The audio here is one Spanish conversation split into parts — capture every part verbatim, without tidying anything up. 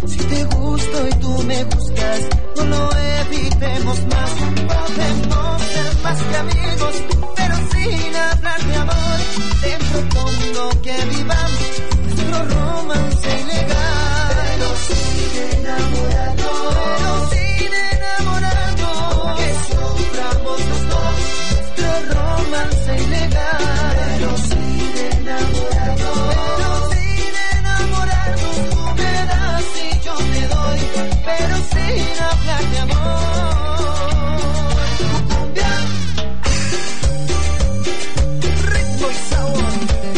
Si te gusto y tú me buscas, no lo evitemos más. Podemos ser más que amigos, pero sin hablar de amor. Dentro fondo que vivamos nuestro romance ilegal. Pero sin enamorarnos, pero sin enamorarnos, que suframos los dos nuestro romance ilegal. Pero sin enamorarnos, pero sin enamorarnos, tú me das y yo te doy, pero sin hablar de amor. Cumbia, ritmo y sabor.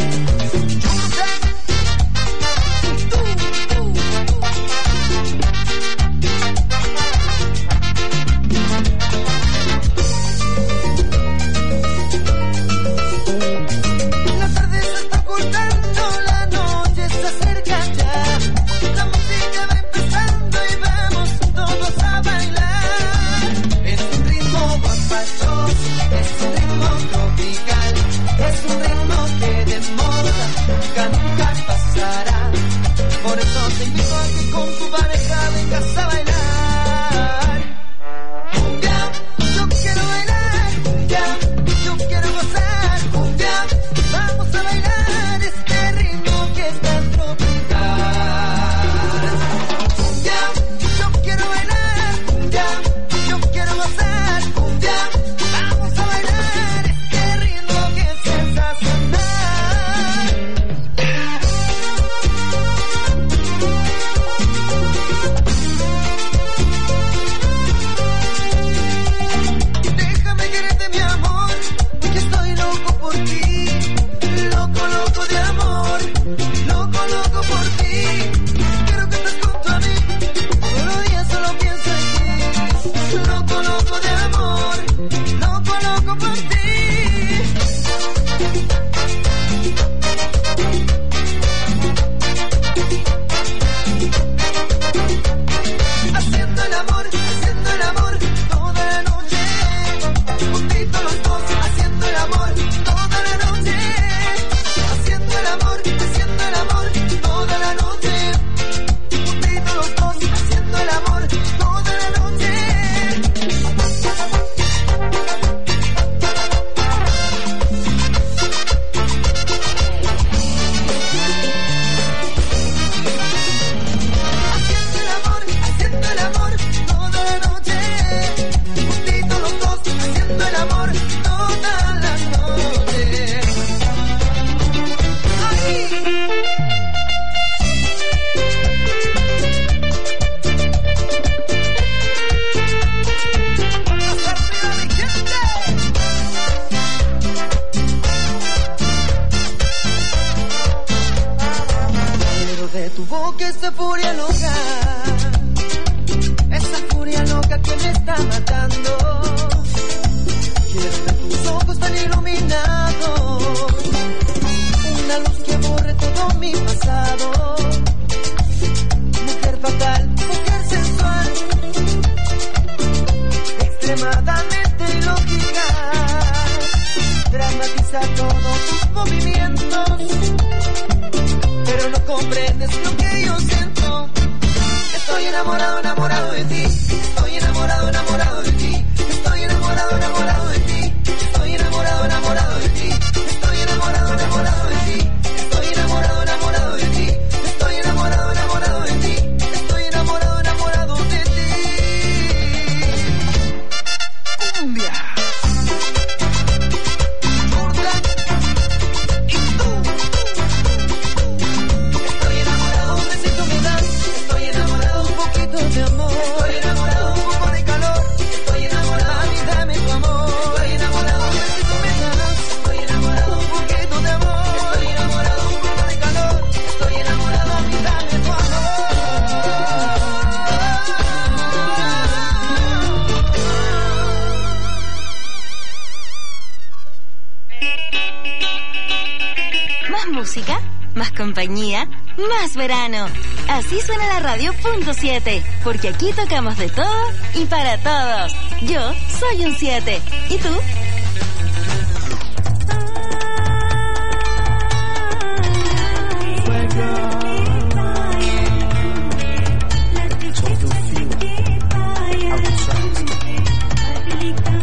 Por eso te invito a que con tu pareja vengas a bailar. Cumbia, yo quiero bailar. Cumbia, yo quiero gozar. Cumbia, vamos a bailar este ritmo que es tan tropical. Cumbia, yo quiero bailar. Cumbia, yo quiero gozar. Cumbia, vamos a bailar este ritmo que es sensacional. música, más compañía, más verano. Así suena la radio punto siete, porque aquí tocamos de todo y para todos. Yo soy un siete. ¿Y tú?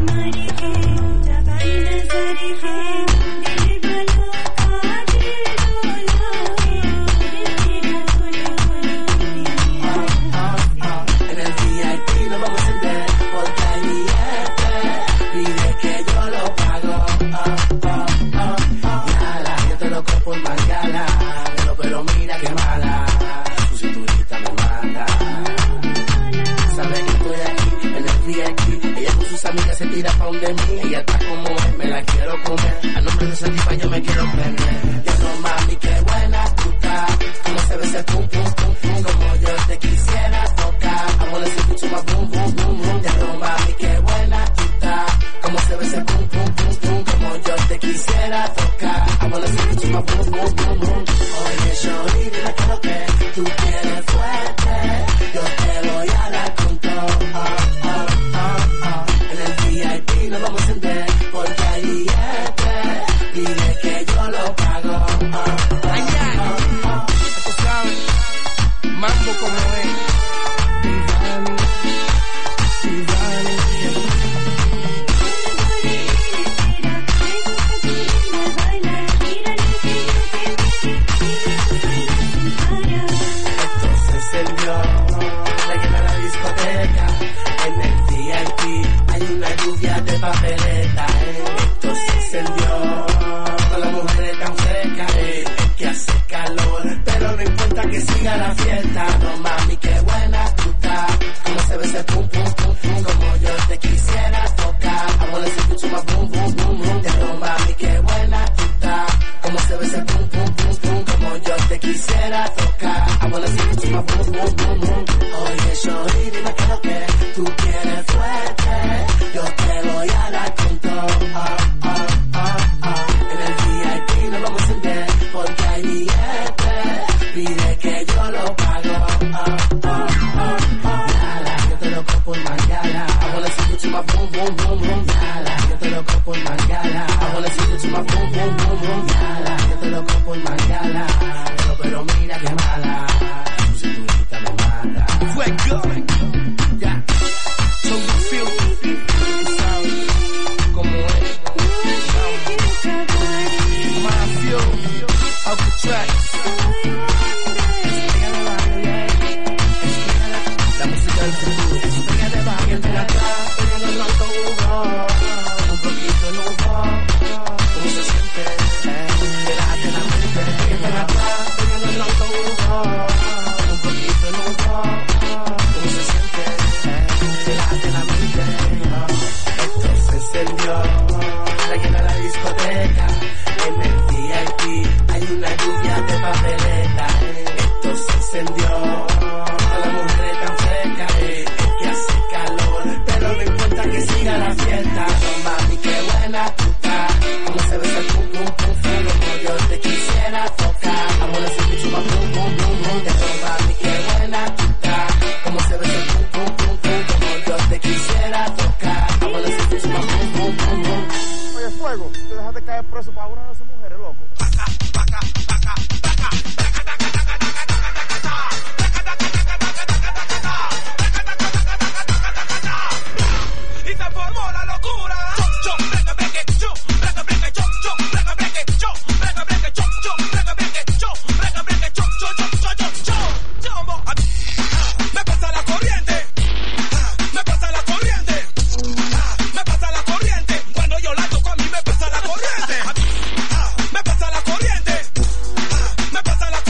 Me pasa la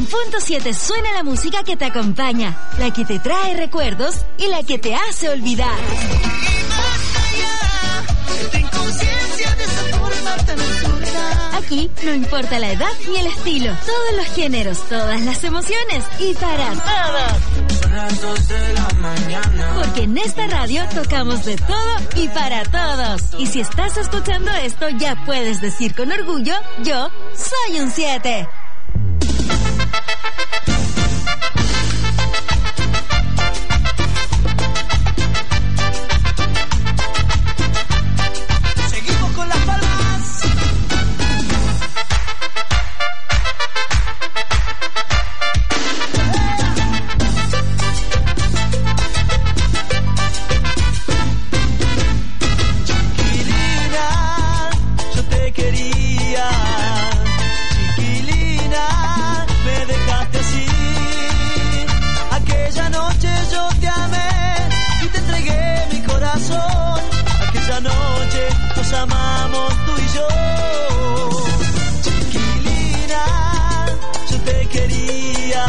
En Punto siete suena la música que te acompaña, la que te trae recuerdos y la que te hace olvidar. Aquí no importa la edad ni el estilo, todos los géneros, todas las emociones y para todos. Son las dos de la mañana. Porque en esta radio tocamos de todo y para todos. Y si estás escuchando esto, ya puedes decir con orgullo, yo soy un siete. Amamos tú y yo, chiquilina, yo te quería,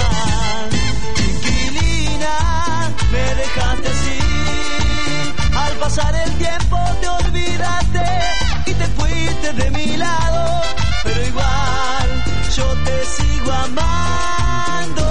chiquilina, me dejaste así, al pasar el tiempo te olvidaste y te fuiste de mi lado, pero igual yo te sigo amando.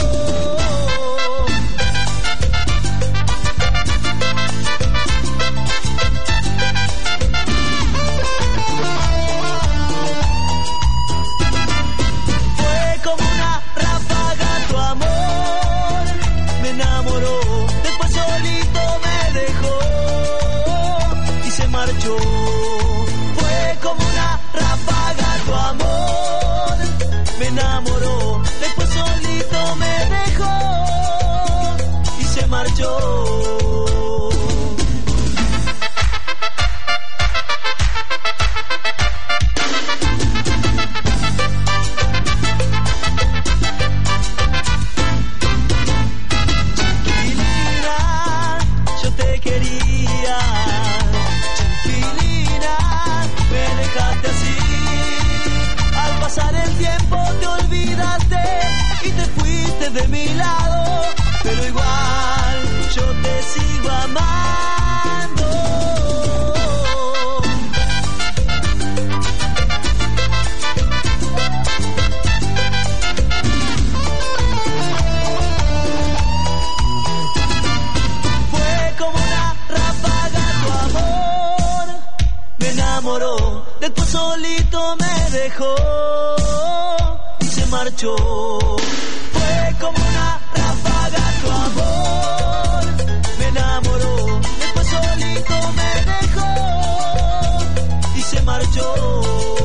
Fue como una ráfaga tu amor, me enamoró, después solito me dejó y se marchó. Chiquilina, yo te quería, me dejaste así, al pasar el tiempo te olvidaste y te fuiste de mi lado, pero igual yo te sigo amando. Fue como una ráfaga tu amor, me enamoró, después solito me dejó y se marchó. Fue como una ráfaga tu amor, me enamoró, después solito me dejó y se marchó.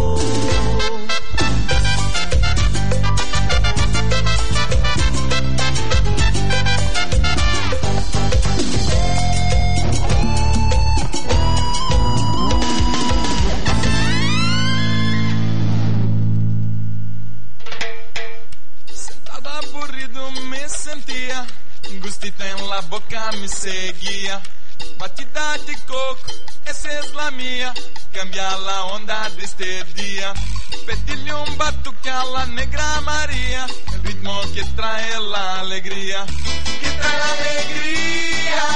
Gustito en la boca me seguía. Batida de coco, esa es la mía. Cambia la onda de este día. Pedirle un batuque a la negra María. El ritmo que trae la alegría. Que trae la alegría.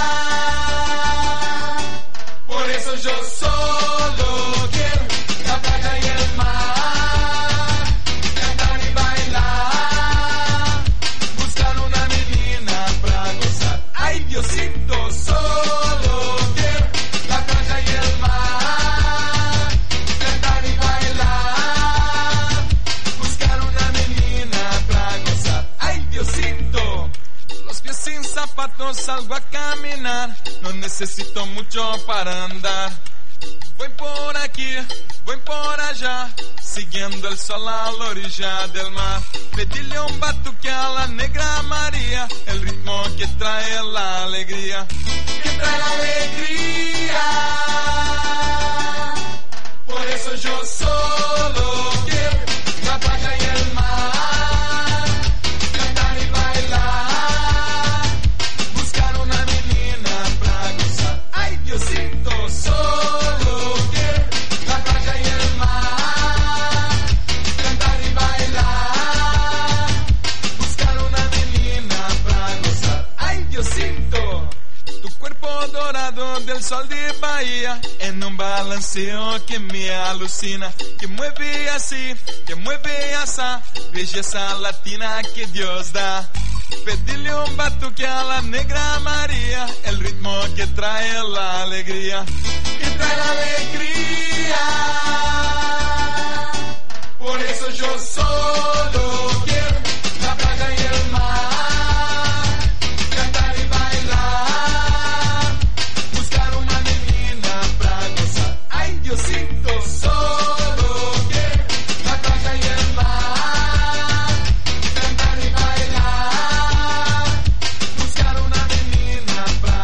Por eso yo solo quiero la playa y el mar. Cantar y bailar. Buscar una menina pra gozar. Ay, Diosito, solo quiero la playa y el mar. Cantar y bailar. Buscar una menina pra gozar. Ay, Diosito. Los pies sin zapatos salgo a caminar. No necesito mucho para andar. Voy por aquí, voy por allá, siguiendo el sol a la orilla del mar. Pedirle un batuque a la negra María, el ritmo que trae la alegría, que trae la alegría. Por eso yo solo quiero la playa y el mar, cantar y bailar, buscar una menina pra gozar. Ay, Diosito, solo quiero la playa y el mar, cantar y bailar, enamorado del sol de Bahía, en un balanceo que me alucina, que mueve así, que mueve así, belleza latina que Dios da. Pedile un batuque a la Negra María, el ritmo que trae la alegría, que trae la alegría. Por eso yo solo quiero la playa y el mar, cantar y bailar, buscar una menina pra gozar. Ay, Diosito, solo quiero la playa y el mar, cantar y bailar, buscar una menina pra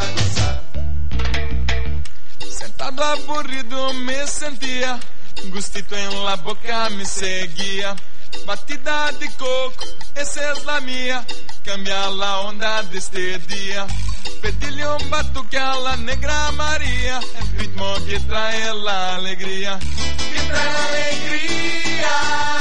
gozar. Sentado aburrido me sentía, gustito en la boca me seguía. Batida de coco, esa es la mía, cambia la onda de este día. Pedile un batuque a la Negra María, el ritmo que trae la alegría, que trae la alegría.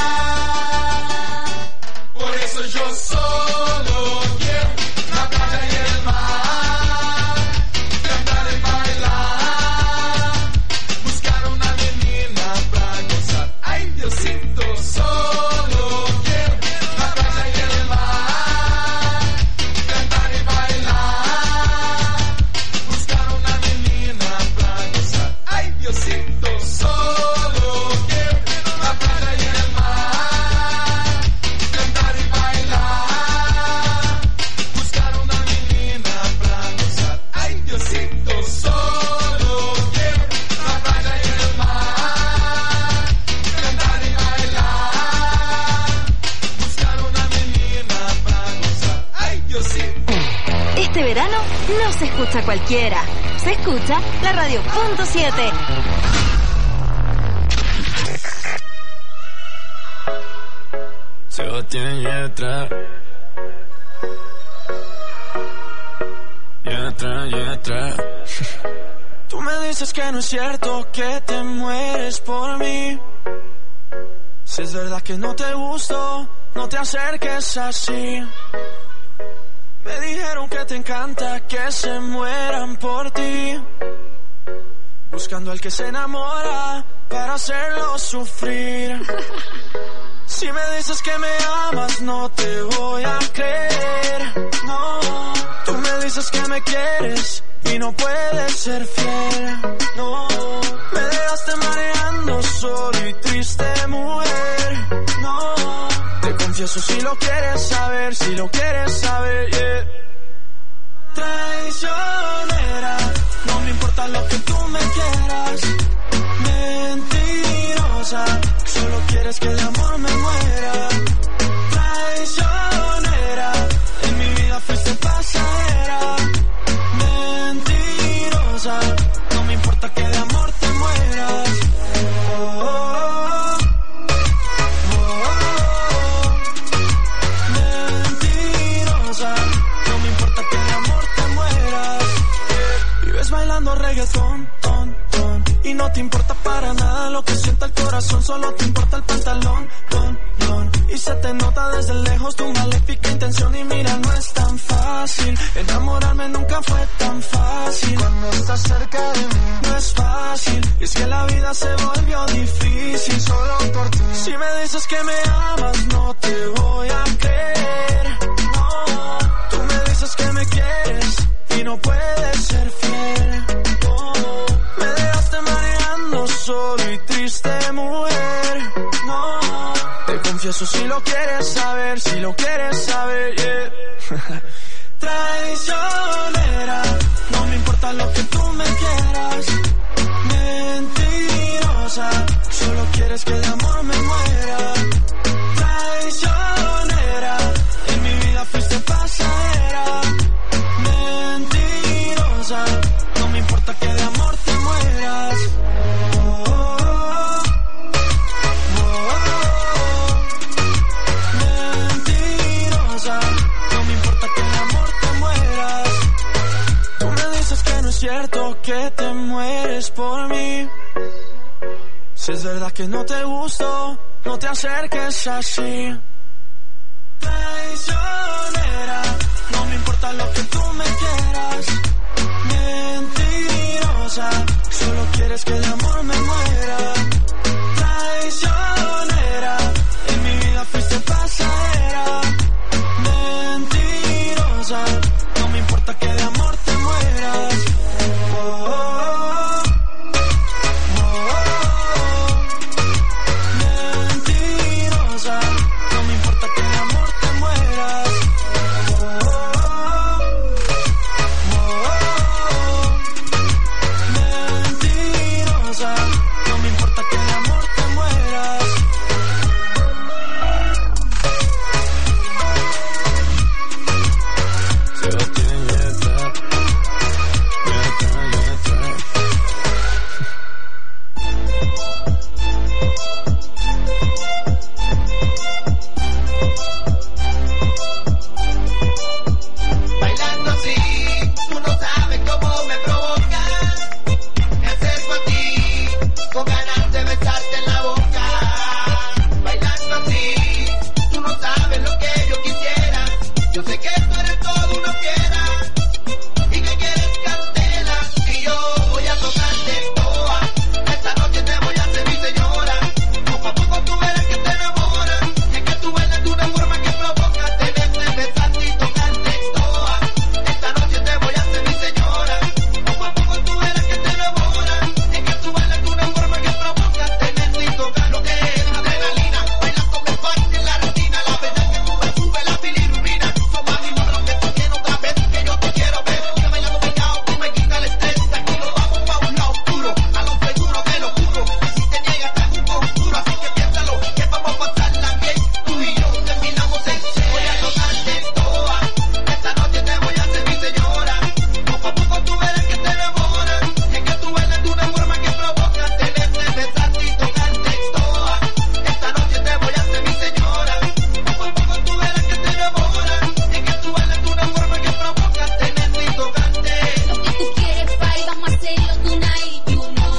Por eso yo solo quiero la playa y el mar, cantar y bailar, buscar una menina pra gozar. Ay, Diosito, solo quiero la playa y el mar, cantar y bailar, buscar una menina pra gozar. Ay, Diosito, solo quiero la playa y el mar, cantar y bailar, buscar una menina pra gozar. Ay, Diosito, solo quiero la playa y el mar, cantar y bailar, buscar una menina pra gozar. Ay, Diosito. Este verano no se escucha cualquiera, se escucha la radio punto siete. Sebastián Yatra, Yatra, Yatra. Tú me dices que no es cierto que te mueres por mí. Si es verdad que no te gusto, no te acerques así. Me dijeron que te encanta que se mueran por ti, buscando al que se enamora para hacerlo sufrir. Si me dices que me amas, no te voy a creer, no. Tú me dices que me quieres y no puedes ser fiel, no. Me dejaste mareando solo y triste, mujer, no. Te confieso si lo quieres saber, si lo quieres saber, yeah. Traicionera, no me importa lo que tú me quieras. Mentirosa, solo quieres que de amor me muera. Traicionera, en mi vida fuiste pasajera. Mentirosa, no me importa que de amor te mueras. Oh, oh, oh. Oh, oh, oh. Mentirosa, no me importa que de amor te mueras. Vives bailando reggaetón, ton, ton, y no te importa para nada lo que sienta el corazón, solo te importa el pantalón, ton, ton. Y se te nota desde lejos tu maléfica intención. Y mira, no es tan fácil, enamorarme nunca fue tan fácil. Cuando estás cerca de mí no es fácil, y es que la vida se volvió difícil solo por ti. Si me dices que me amas, no te voy a creer, no. Tú me dices que me quieres y no puedes ser fiel, no. Me dejaste mareando solo y triste, mujer, no. Te confieso si lo quieres saber, si lo quieres saber, yeah. Traicionera, no me importa lo que tú me quieras. Mentirosa, solo quieres que de amor me muera. Traicionera, en mi vida fuiste pasajera. Mentirosa, no me importa que de amor te mueras. Oh, oh, oh, oh, oh. Mentirosa, no me importa que de amor te mueras. Tú me dices que no es cierto que te mueres por mí. Si es verdad que no te gusto, no te acerques así. Traicionera, no me importa lo que tú me quieras. Mentirosa, solo quieres que de amor me muera. Traicionera, en mi vida fuiste pasajera. Mentirosa, no me importa que de amor te mueras. Oh, oh, oh, oh, oh. Mentirosa, no me importa que de amor te mueras. Oh, oh, oh, oh, oh. Mentirosa, no me importa que de amor te mueras. Sebastián Yatra, Yatra, Yatra. Bailando así, tú no sabes cómo me provocas. Me acerco a ti, con ganas de besarte en la boca. Bailando así, tú no sabes lo que yo quisiera. Yo sé que tú eres todo una fiera y que quieres candela. Y yo voy a tocarte toa. Esta noche te voy a hacer mi señora. Poco a poco tú verás que te enamoras. Y es que tú bailas de una forma que provoca tenerte, besarte y tocarte toa. Esta noche te voy a hacer mi señora. Poco a poco tú verás que te enamoras. Y es que tú bailas de una forma que provoca tenerte y tocar lo que es adrenalina. Bailas con mi parte en la retina. La verdad que tú me sube la bilirrubina. Son más minutos que tú tienes otra vez que yo te quiero ver. Que bailando pegado tú me quitas el estrés. Aquí nos vamos pa' un lado oscuro. A lo seguro te lo juro. Y si te niegas te hago un conjuro. Así que piénsalo, que vamos a pasarla bien. Tú y yo terminamos en cero. Voy a tocarte toa. Esta noche te voy a hacer mi señora. Poco a poco tú verás que te enamoras. Y es que tú bailas de una forma que provoca tenerte, besarte y tocarte toa. Esta noche te voy a hacer mi señora. Poco a poco tú verás que te enamoras. Y es que tú bailas de una forma que provoca tenerte y tocarte. Lo que tú quieres, pai, vamos a hacerlo tonight, you know.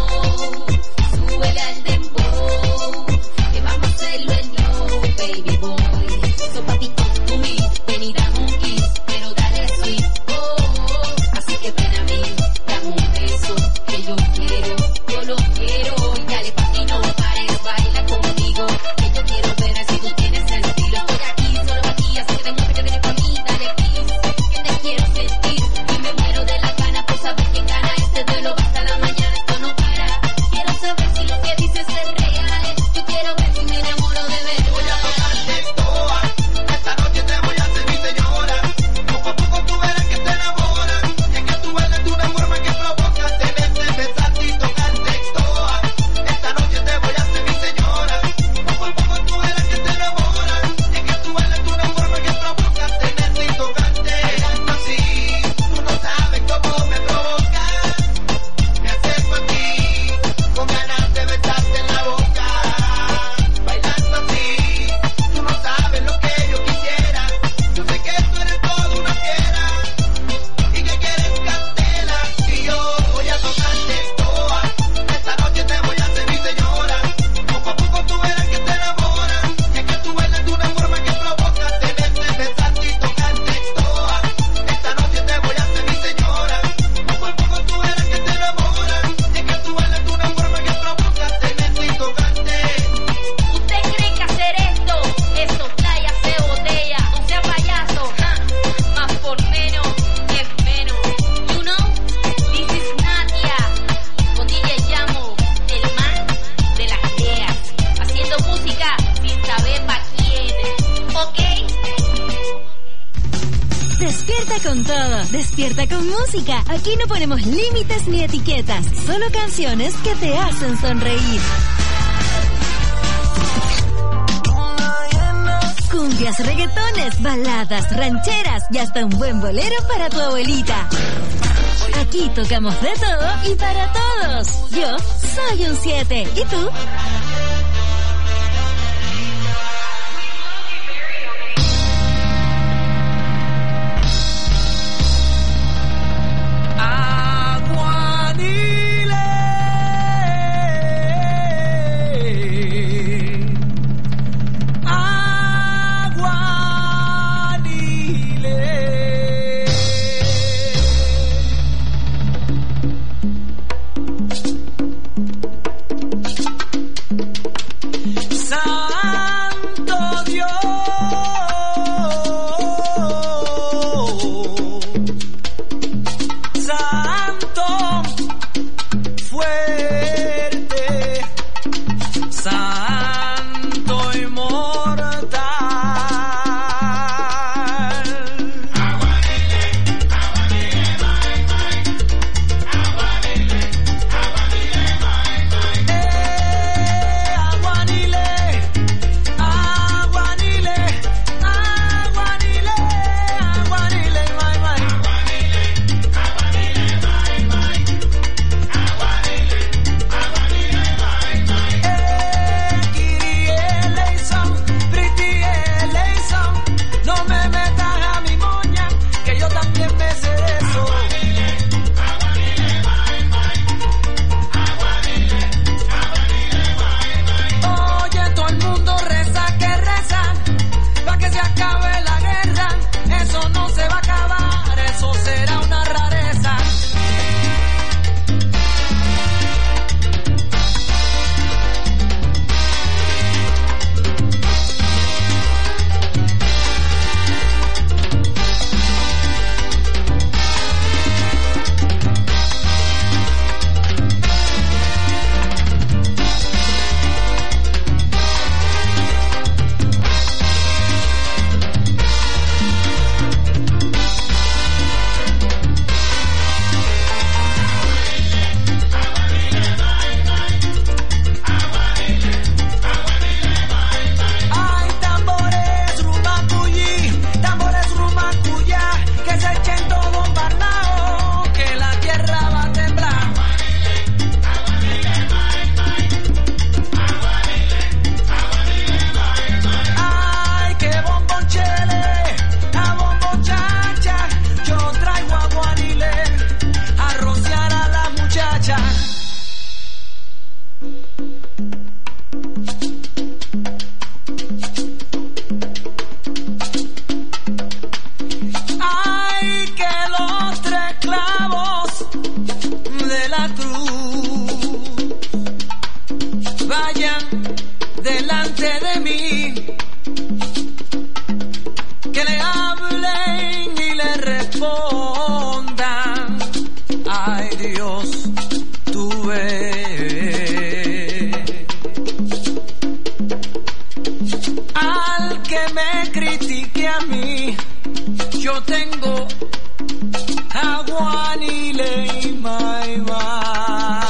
Súbele al dembow, que vamos a hacerlo en low, baby boy. So papi, come to me, ven y dame un kiss, pero dale sweet, oh, oh. Así que ven a mí, dame un beso, que yo quiero, yo lo quiero. Y dale papi, no pares, baila conmigo, que yo quiero ver si tú tienes estilo. Estoy aquí, solo aquí, así que demuestra que vienes pa' mí, dale kiss, que te quiero sentir. Y me muero de la gana por saber quién gana este duelo, va hasta la mañana, esto no para. Quiero saber si lo que dices es real, yo quiero ver si me enamoro de Voy a verdad. tocarte toa. Esta noche te voy a hacer mi señora. Poco a poco tú verás que te enamoras. Y es que tú bailas de una forma que provoca tenerte, besarte y tocarte toa. Esta noche te voy a hacer mi señora. Poco a poco tú verás que te enamoras. Y es que tú bailas de una forma que provoca tenerte y tocarte. Bailando así, tú no sabes cómo me provoca. Me acerco a ti, con ganas de besarte en la boca. Bailando así, tú no sabes lo que yo quisiera. Yo sé que tú eres todo una fiera y que quieres candela. Y yo voy a tocarte toa. Esta noche te voy a hacer mi señora. Poco a poco tú verás que te enamoras. Y es que tú bailas de una forma que provoca tenerte, besarte y tocarte toa. Esta noche te voy a hacer mi señora. Poco a poco tú verás que te enamoras. Y es que tú bailas de una forma que provoca tenerte y tocarte. ¿Usted cree que hacer esto es soplar y hacer botella? O sea, payaso, ja, más por menos es menos. You know, this is Nadia, con D J Llamo, el man de las ideas, haciendo música sin saber pa' quién, ¿ok? Despierta con todo, despierta con música. Aquí no ponemos límites ni etiquetas, solo canciones que te hacen sonreír. Cumbias, reggaetones, baladas, rancheras y hasta un buen bolero para tu abuelita. Aquí tocamos de todo y para todos. Yo soy un siete. ¿Y tú? que me critique a mí. Yo tengo a Guanile y Mai Mai.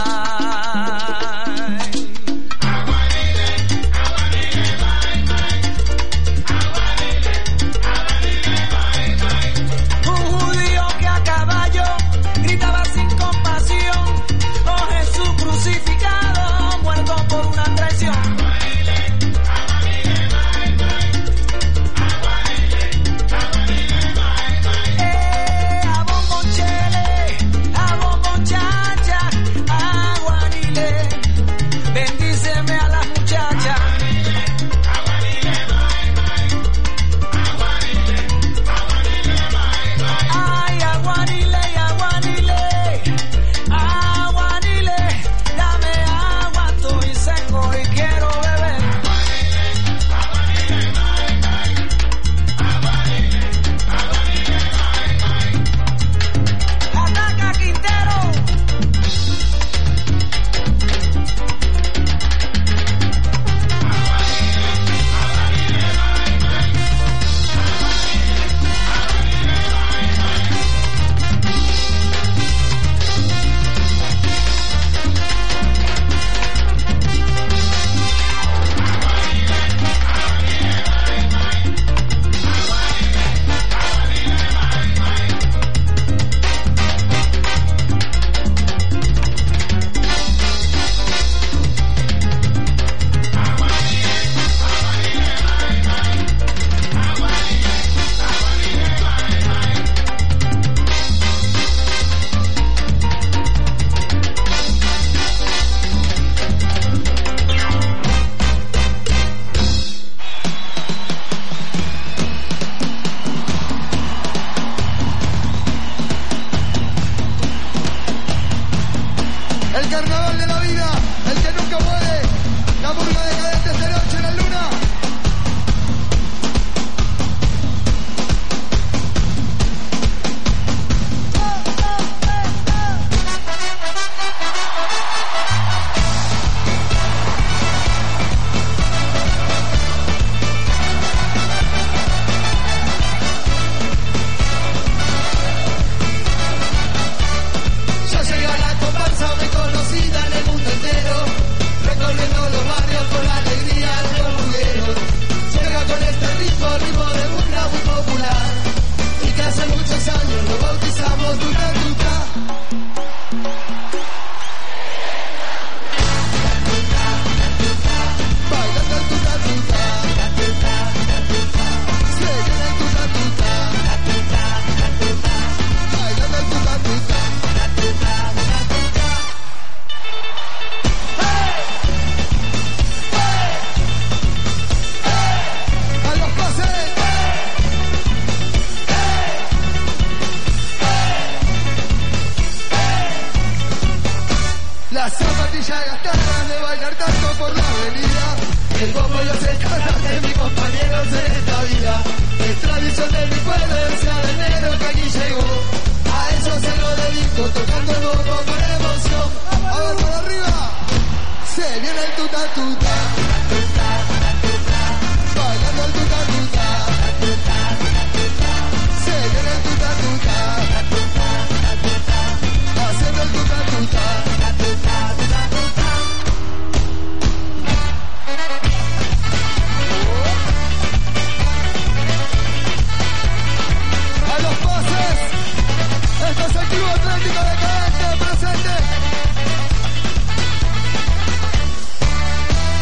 Atlético Decadente presente.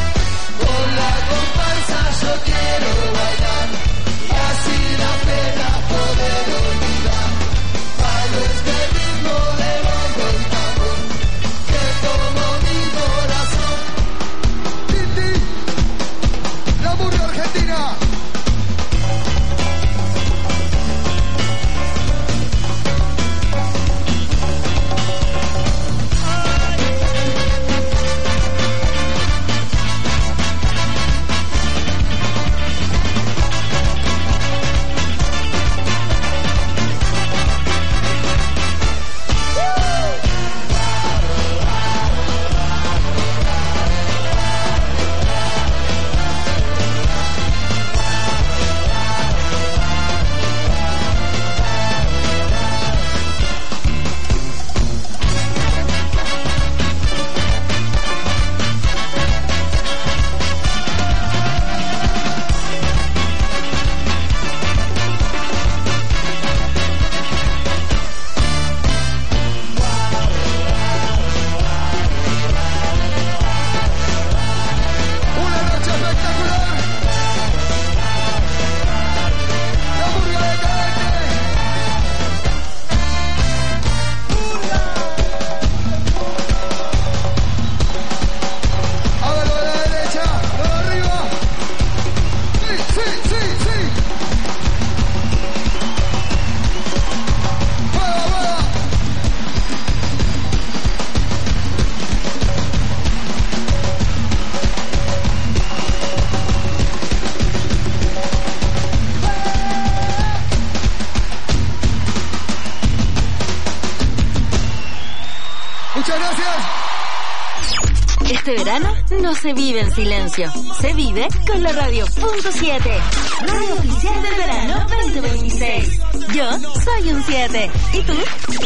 gracias. Este verano no se vive en silencio, se vive con la radio punto siete, radio oficial del verano veinte veintiséis. Yo soy un siete. ¿Y tú?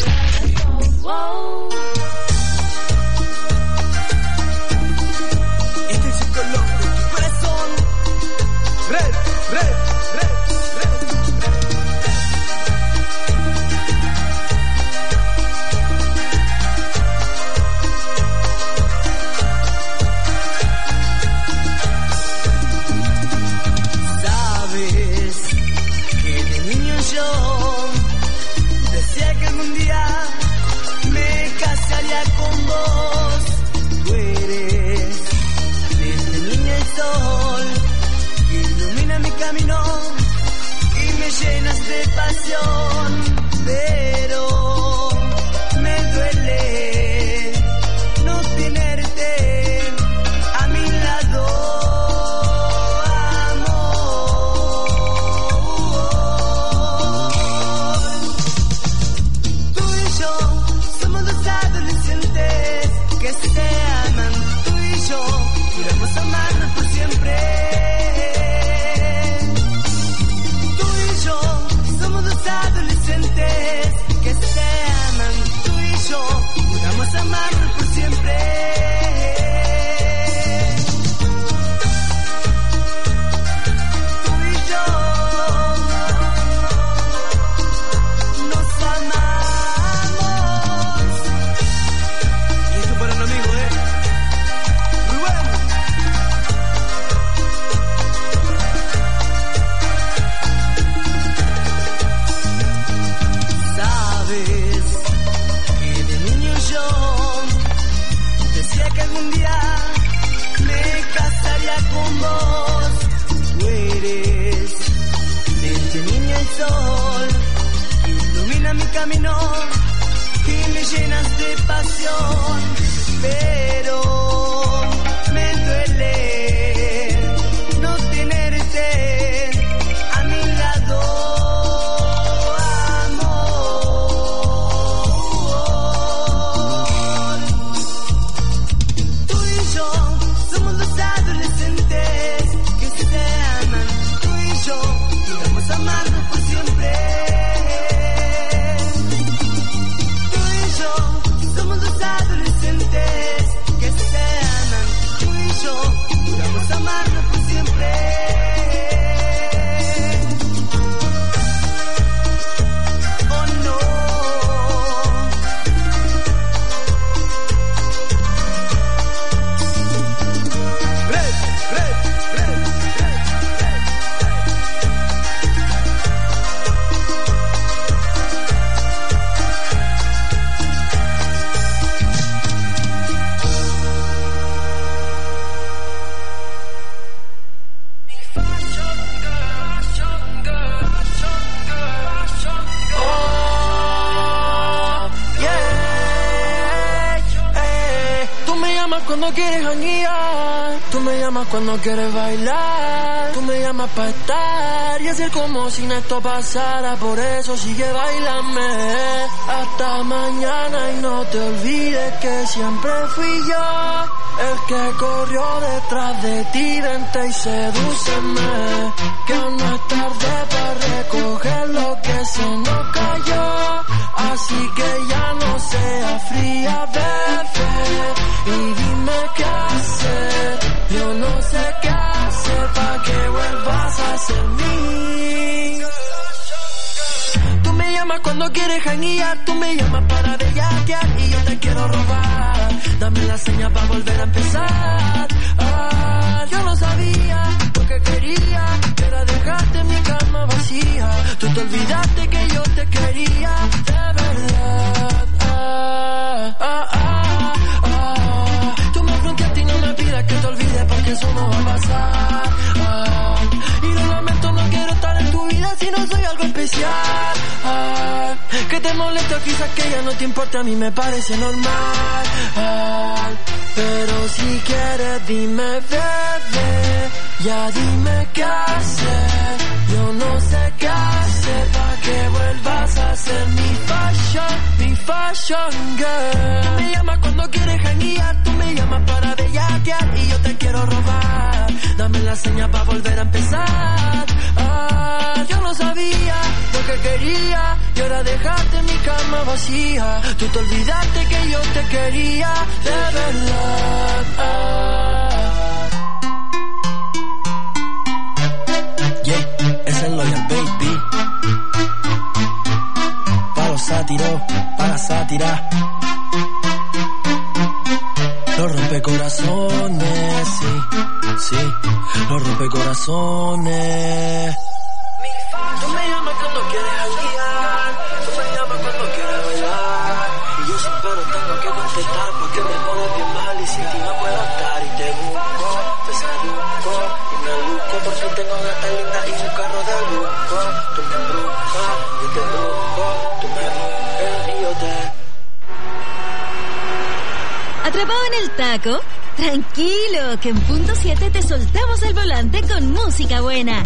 Wow. Este es el color de tu corazón. Red, red, red, red, Sabes que de niño yo decía que algún día me casaría con vos. Tú eres desde niña el sol que ilumina mi camino y me llenas de pasión. Pero me duele no tenerte a mi lado, amor. Tú y yo somos dos adolescentes que se aman. Tú y yo juramos amarnos por siempre. Tú y yo somos dos adolescentes que se aman. Tú y yo juramos amarnos por siempre. Tú y yo nos amamos. Y esto para un amigo, ¿eh? Rubén. Sabes que de niño yo decía que algún día me casaría con vos. Tú eres desde niña el sol que ilumina mi camino y me llenas de pasión. Pero me duele no tenerte a mi lado, amor. Tú y yo somos dos adolescentes que se aman. Tú y yo juramos amarnos por siempre. Tú y yo somos dos adolescentes que se aman. Tú y yo juramos amarnos por siempre. Oh no. Red, red, red, red, Yeah, eh. Tú me llamas cuando quieres janguear, tú me llamas cuando quieres bailar, tú me llamas para estar y hacer como si esto pasara. Por eso sigue bailame hasta mañana y no te olvides que siempre fui yo el que corrió detrás de ti. Vente y sedúceme, que aún no es tarde para recoger lo que se nos cayó. Así que ya no sea fría, bebé, y dime qué hacer. Yo no sé qué hacer para que vuelvas a ser mío. Tú me llamas cuando quieres janguear, tú me llamas para bellaquear y yo te quiero robar. Dame la seña para volver a empezar. Ah, yo no sabía lo que quería, era dejarte mi cama vacía. Tú te olvidaste que yo te quería de verdad. Ah, ah, ah, ah. Tú me fronteaste y no me pidas que te olvides porque eso no va a pasar. Ah, y lo lamento, no quiero estar en tu vida si no soy algo especial. Ah, que te molesta, quizás que ya no te importa, a mí me parece normal. Ah, pero si quieres dime, bebé, ya dime qué hacer. Yo no sé qué hacer para que vuelvas a ser mi fashion, mi fashion girl. Tú me llamas cuando cuando quieres janguear, tú me llamas para bellaquear y yo te quiero robar. Dame la seña para volver a empezar. Ah, yo no sabía lo que quería y ahora dejaste mi cama vacía. Tú te olvidaste que yo te quería de verdad. Ah. Yeah, es el Loyal Baby. Para los sátiros, para sátira. Los rompecorazones, sí, sí, los rompecorazones. Tú me llamas cuando quieres janguear, tú me llamas cuando quieres bailar. Y yo siempre tengo que contestar porque me pones bien mal y sin ti no puedo estar. Y te busco, te seduzco y me luco porque tengo gatas lindas y un carro de lujo. Tú me embrujas, yo te embrujo, tú me embrujas y yo te... ¿Atrapado en el taco? Tranquilo, que en punto siete te soltamos el volante con música buena.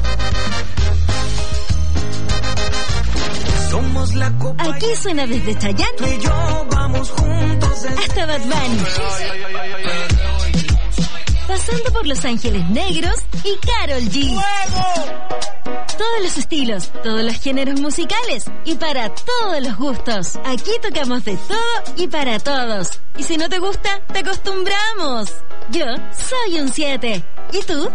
Somos la copa. Aquí suena desde Chayanne Tú y yo vamos juntos hasta Bad Bunny, pasando por Los Ángeles Negros y Karol G. Todos los estilos, todos los géneros musicales y para todos los gustos. Aquí tocamos de todo y para todos. Y si no te gusta, te acostumbramos. Yo soy un siete. ¿Y tú?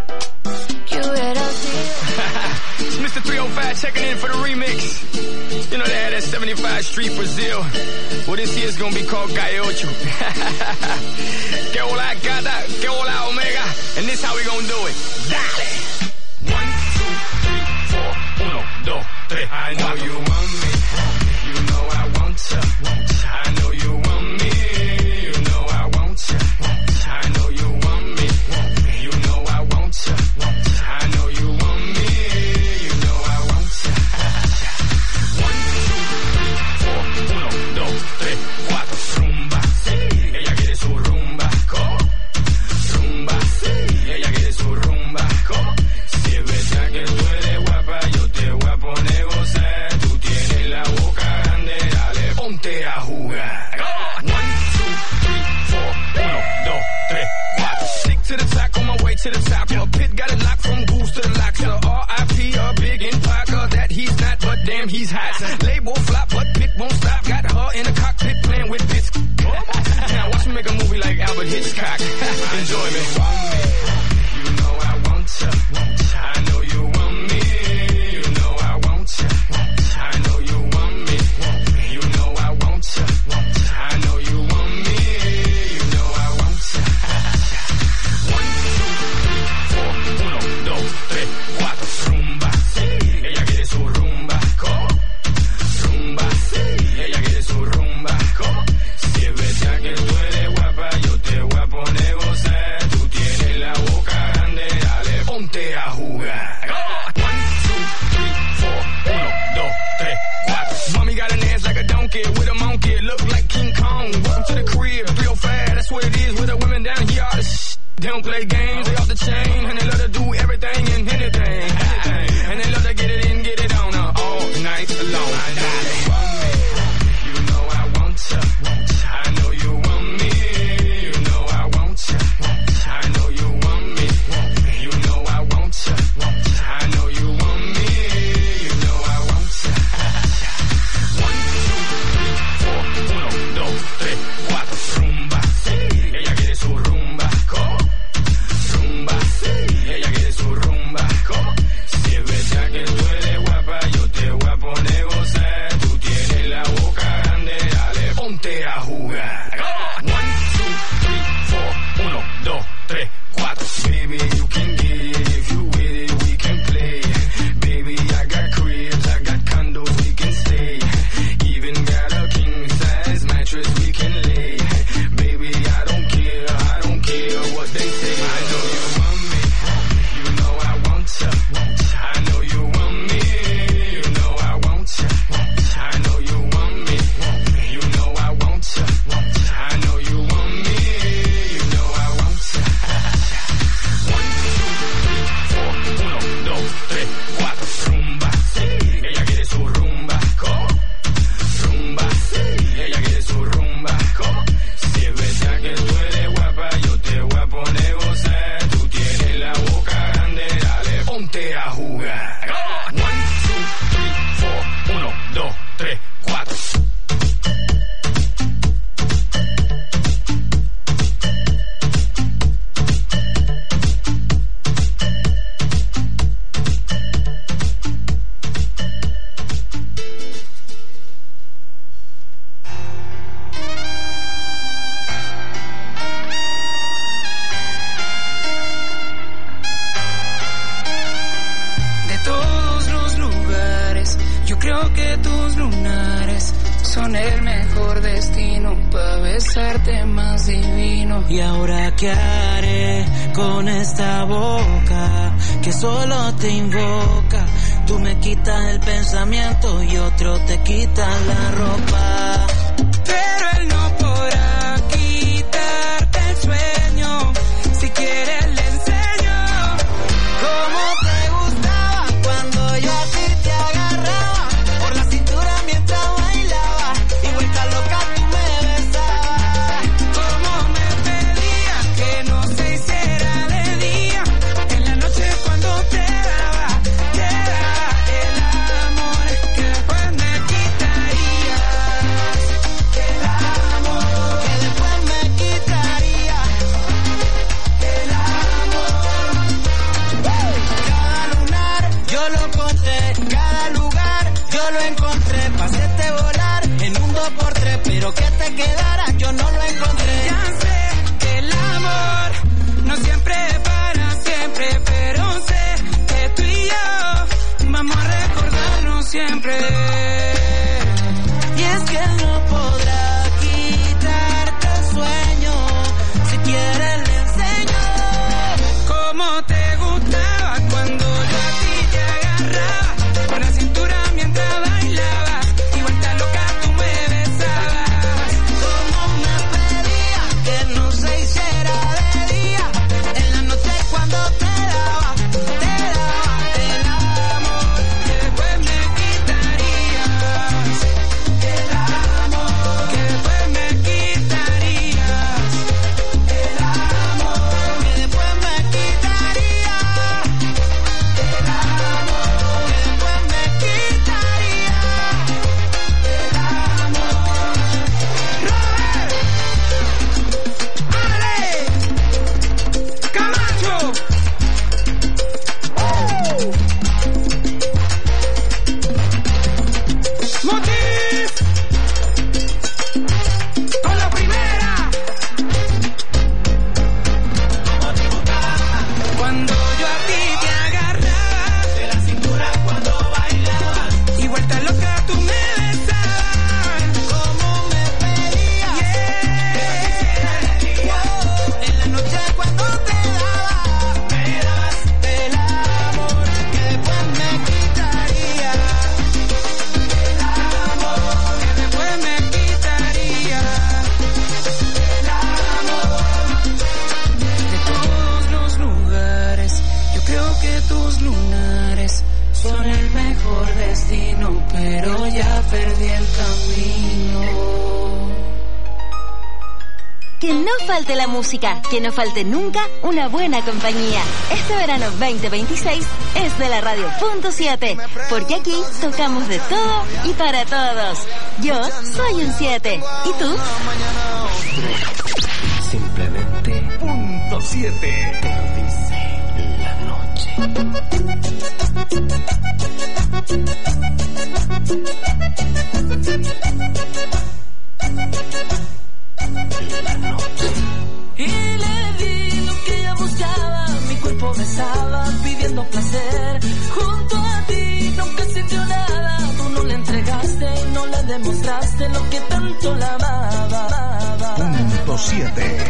It's Mister three oh five checking in for the remix. You know they had that seventy-five Street Brazil. Well, this year's gonna be called Calle Ocho. Que hola gata, que hola omega. And this how we gonna do it. Dale. One, two, three, four. Uno, dos, tres. I know you want me. You know I want ya. I know you want me. You know I want ya. I know you want me. You know I want ya. I know you want me. You know I want ya. One, two, three, four. Uno, dos, tres, cuatro. Rumba, sí. Ella quiere su rumba. ¿Cómo? Rumba, sí. Ella quiere su rumba. ¿Cómo? Si es verdad que tú eres guapa, yo te voy a poner gozar. Tú tienes la boca grande, dale, ponte a jugar. One, two, three, four. Uno, dos, tres, cuatro. Stick to the top, on my way to the top. A pit got it locked from goose to the locks. A R I P, a big in Parker, that he's not, but damn he's hot. Label flop, but pit won't stop. Got her in the cockpit playing with bits. Now watch me make a movie like Albert Hitchcock. Enjoy me. You know I want ya. I know you want me. You know I want ya. I know you want me. You know I want ya. I know you want me. You know I want ya. One, two, three, four. Uno, dos, tres, cuatro. Rumba, sí. Ella quiere su rumba. ¿Cómo? Rumba, sí. Ella quiere su rumba. ¿Cómo? Si es verdad que tú eres guapa, yo te voy a poner gozar. Tú tienes la boca grande, dale, ponte a jugar. One, two, three, four. Uno, dos, tres, cuatro. Mommy got an ass like a donkey with a monkey. Look like King Kong. Welcome to the crib. three oh five, that's what it is with the women down here. All the sh- they don't play games, they off the chain. And they love to do everything and anything. And they love to get it in, get it on uh, all night long. You know I want ya. I know you want me. You know I want ya. I know you want me. You know I want ya. I know you want me. You know I want ya. One, two, three, four. Uno, dos, tres, cuatro. Rumba, sí. Ella quiere su rumba. ¿Cómo? Rumba, sí. a jugar. Come on. One, two, three, four. Uno, dos, tres, cuatro. Creo que tus lunares son el mejor destino para besarte más divino. Y ahora qué haré con esta boca que solo te invoca. Tú me quitas el pensamiento y otro te quita la ropa. Pero él no podrá quitarte el sueño. Si quieres le enseño cómo te gustaba cuando yo a ti te agarraba por la cintura mientras bailaba y vuelta loca tú me besabas. Cómo me pedía que no se hiciera de día. En la noche cuando te daba, te daba el amor que después me quitarías. El amor que después me quitaría. El amor. Cada lunar yo lo encontré, cada lugar yo lo encontré. Pa' hacerte volar en un dos por tres, pero que te quedara yo no lo encontré. Ya sé que el amor no siempre es para siempre, pero sé que tú y yo vamos a recordarnos siempre. Y es que él no podrá quitarte el sueño. Si quieres le enseño Cómo te gustaba cuando yo a ti te agarraba por la cintura mientras bailaba y vuelta loca tú me besabas. cómo me pedía que no se hiciera de día. En la noche cuando te daba, te daba el amor Que después me quitarías. El amor que después me quitarías. El amor que después me quitaría. el amor Que después me quitaría. el amor. Robert, Ale, Camacho. Motif con la primera. Cuando yo a ti te agarraba de la cintura cuando bailaba y vuelta loca tú me besabas. Cómo me pedía en la noche cuando te daba, me das el amor que después me quitaría. El amor que después me quitaría. El amor de todos los lugares. Yo creo que tus lunares son el mejor destino, pero ya perdí el camino. Que no falte la música, que no falte nunca una buena compañía. Este verano veinte veintiséis es de la radio punto siete, porque aquí tocamos de todo y para todos. Yo soy un siete. ¿Y tú? Simplemente punto siete. Te lo dice la noche. La noche. Y le di lo que ella buscaba, mi cuerpo besaba pidiendo placer. Junto a ti nunca sintió nada, tú no le entregaste, no le demostraste lo que tanto la amaba. Punto siete.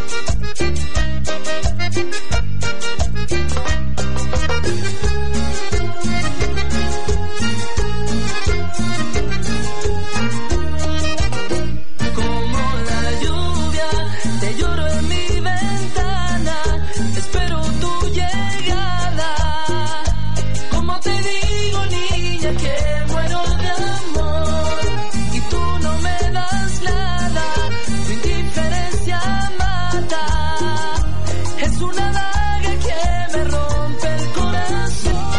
Como la lluvia, te lloro en mi ventana, espero tu llegada. Como te digo, niña, que muero de amor y tú no me das nada. Tu indiferencia mata, es una daga que me rompe el corazón.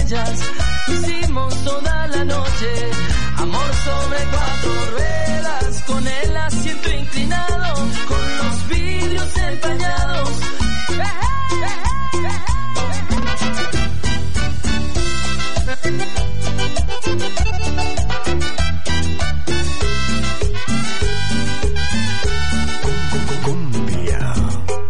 estrellas. Hicimos toda la noche amor sobre cuatro ruedas, con el asiento inclinado, con los vidrios empañados. Cumbia.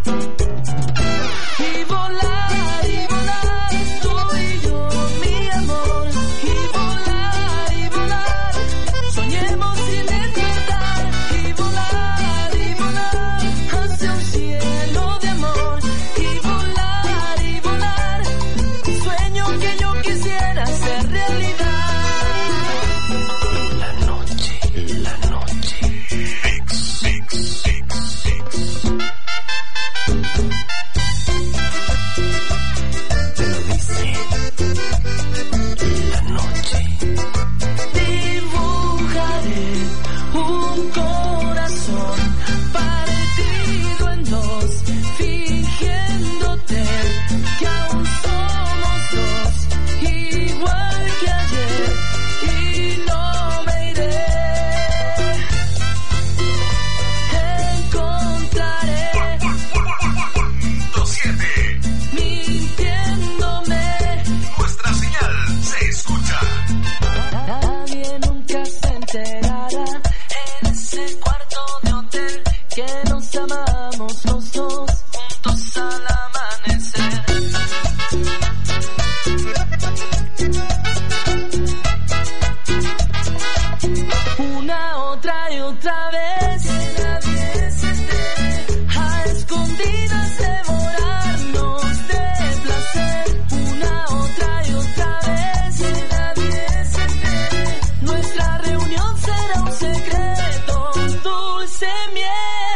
Y volar, y volar, tú y yo, mi amor. Y volar, y volar, soñemos sin despertar. Y volar, y volar, hacia un cielo de amor. Y volar, y volar, un sueño que yo quisiera hacer realidad. La noche, la noche. Mix, mix, mix, mix. Te lo dice la noche. Dibujaré un corazón partido en dos, fingiéndote que aún somos dos, igual que ayer, y no me iré. Encontraré siete. mintiéndome. Nuestra señal se escucha. Nadie nunca se enterará en ese cuarto de hotel que nos amamos los dos juntos al amanecer. Una, otra y otra vez, que nadie se entere, a escondidas devorarnos de placer. Una, otra y otra vez, que nadie se entere, nuestra reunión será un secreto, dulce miel.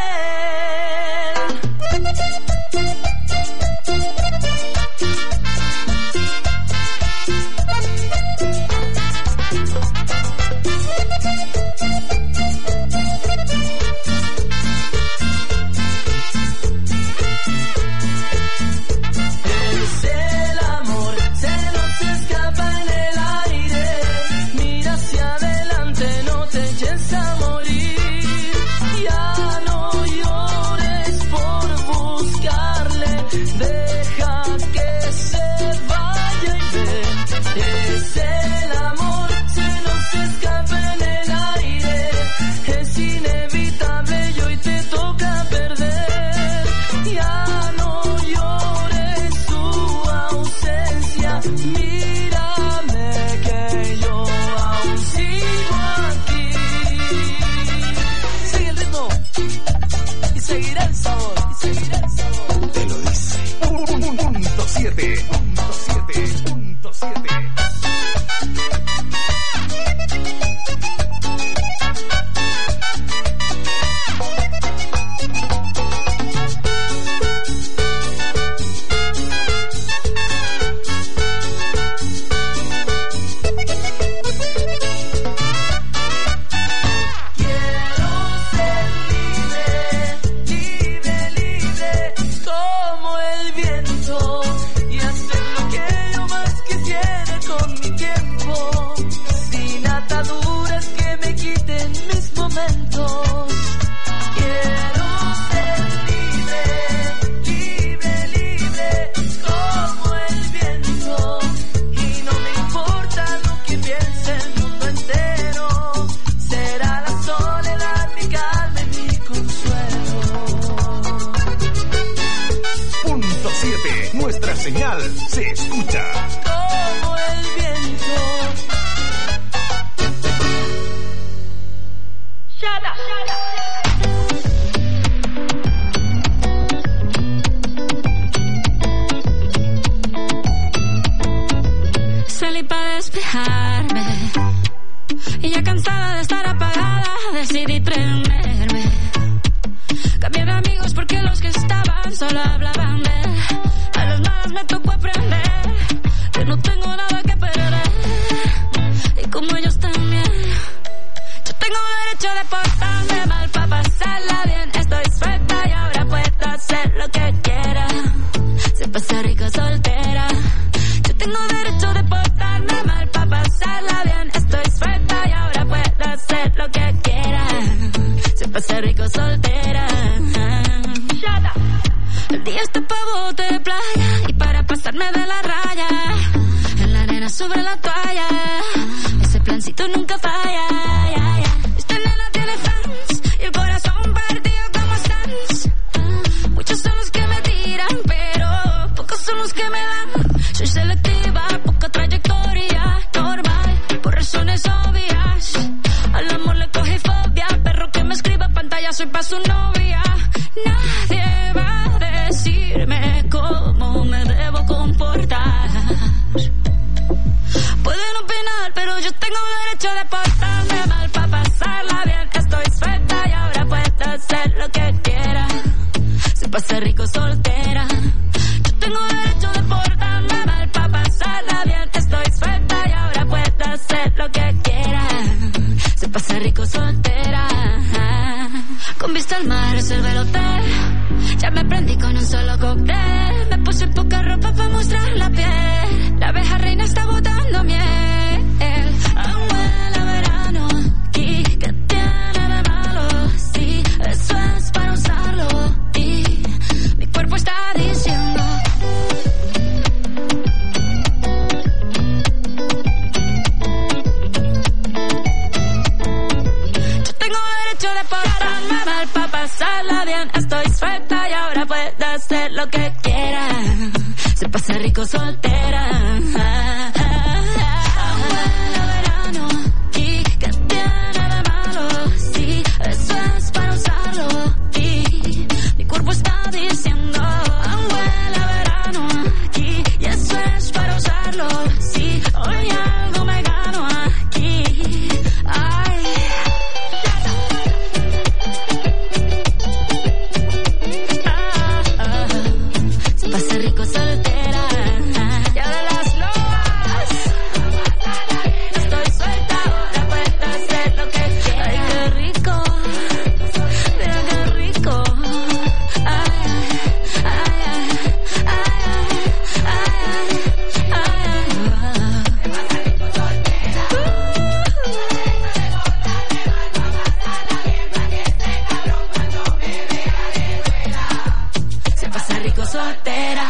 Es el amor, se nos escapa en el aire. Mira hacia adelante, no te eches a morir. Ya no llores por buscarle, deja que se vaya y ve. Es el amor, se nos escapa en el aire. Es inevitable y hoy te toca perder. Ya no llores su ausencia, mírame que yo aún sigo aquí. Sigue el ritmo y seguirá el sabor, y seguirá el sabor. Te lo dice. Punto siete. Punto siete. Punto siete. Quiero ser libre, libre, libre, como el viento, y hacer lo que yo más quisiera con mi tiempo, sin ataduras que me quiten mis momentos. Quiero ser libre, libre, libre, como el viento, y no me importa lo que piense el mundo entero. Será la soledad mi calma y mi consuelo. Punto siete. Nuestra señal se escucha. Como el viento. Shut up, shut up. Salí para despejarme y ya cansada de estar apagada decidí prenderme. Cambié de amigos porque los que estaban solo hablaban de él. A las malas me tocó aprender que no tengo nada que perder, y como ellos también, yo tengo derecho de portarme mal para pasarla bien. Estoy suelta y ahora puedo hacer lo que quiera. Se pasa rico soltera. Yo tengo derecho de portarme rico soltera. El día está pa' bote de playa y para pasarme de la raya. En la arena sobre la toalla, ese plancito nunca falla. Ya, ya. Esta nena tiene fans y el corazón partido como stands. Muchos son los que me tiran, pero pocos son los que me dan. Soy selectiva, poca trayectoria, normal, por razones obvias. Al amor le cogí fobia, perro que me escriba pantalla, soy pa' su novia. Nadie va a decirme cómo me debo comportar. Pueden opinar, pero yo tengo derecho de portarme mal pa' pasarla bien. Estoy suelta y ahora puedo hacer lo que quiera. Se pasa rico soltera. Yo tengo derecho de portarme mal pa' pasarla bien. Estoy suelta y ahora puedo hacer lo que quiera. Se pasa rico soltera. Con vista al mar reservé el hotel. Ya me prendí con un solo cóctel. Me puse poca ropa pa' mostrar la piel. La abeja reina está botando miel. Aún huele a verano. ¿Y qué tiene de malo? Sí, eso es para usarlo. Y mi cuerpo está diciendo. Yo tengo derecho de portarme mal pa' pasarla bien. Estoy suelta y ahora puedo hacer lo que quiera. Se pasa rico soltera. Huele a verano. ¿Y qué tiene de malo? Sí, eso es para usarlo. Y mi cuerpo está diciendo. Huele a verano. Aquí, y eso es para usarlo. Sí, hoy algo me gano aquí. Ay. Se pasa rico soltera. Y ahora las lobas. Estoy suelta, ahora puedo hacer lo que quiera. Ay, qué rico. Mira qué rico. Ay, ay, ay, ay, ay, ay, ay. Se pasa rico soltera. Se pasa rico soltera.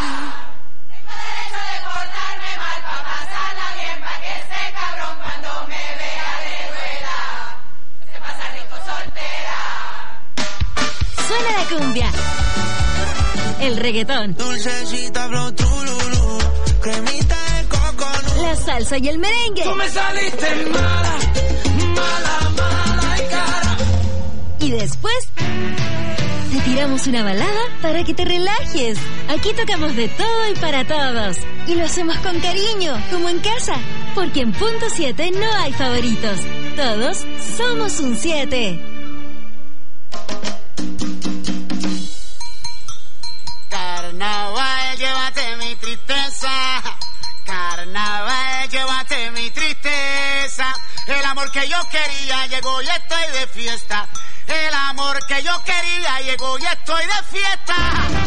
Suena la cumbia, el reggaetón, Dulcecita, flow, trululú, cremita de coconut. la salsa y el merengue. Tú me saliste mala, mala, mala y cara. Y después te tiramos una balada para que te relajes. Aquí tocamos de todo y para todos. Y lo hacemos con cariño, como en casa. Porque en Punto siete no hay favoritos. Todos somos un siete. Carnaval, llévate mi tristeza. Carnaval, llévate mi tristeza. El amor que yo quería llegó y estoy de fiesta. El amor que yo quería llegó y estoy de fiesta.